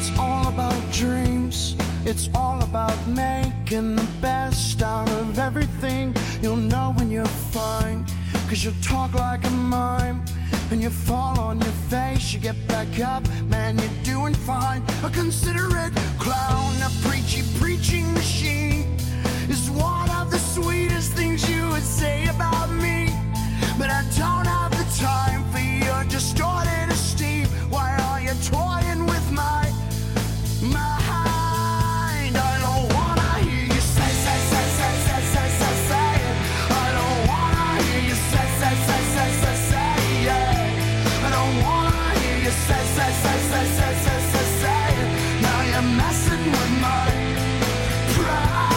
It's all about dreams. It's all about making the best out of everything. You'll know when you're fine, 'cause you talk like a mime. And you fall on your face, you get back up, man, you're doing fine. A considerate clown, a preaching machine is one of the sweetest things you would say about me. But I don't have the time for your distorted esteem. Why are you toying with my mind? I don't wanna hear you say it. I don't wanna hear you say it. I don't wanna hear you say it. Now you're messing with my pride.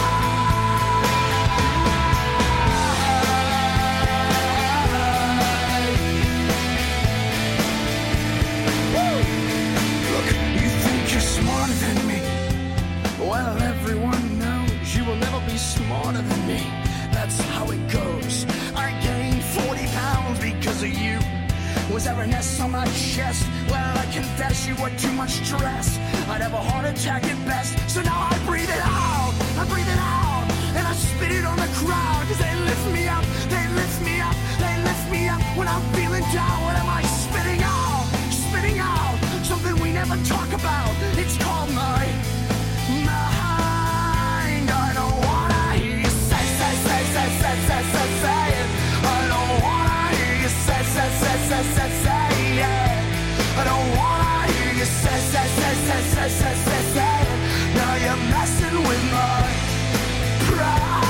Woo! Look, you think you're smarter than me. Well, everyone knows you will never be smarter than me. That's how it goes. I gained 40 pounds because of you. Was there an S on my chest? Well, I confess you were too much stress. I'd have a heart attack at best. So now I breathe it out. I breathe it out. And I spit it on the crowd. 'Cause they lift me up. They lift me up. They lift me up. When I'm feeling down, what am I spitting out? Spitting out. Something we never talk about. It's called my mind. I don't wanna hear you say it. I don't wanna hear you say it. I don't wanna hear you say it. Now you're messing with my pride.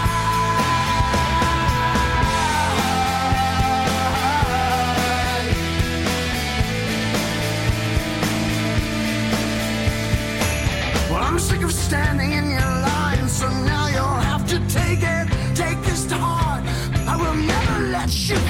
Well, I'm sick of standing in your line, so now you'll have to take it. Take this to heart. I will never let you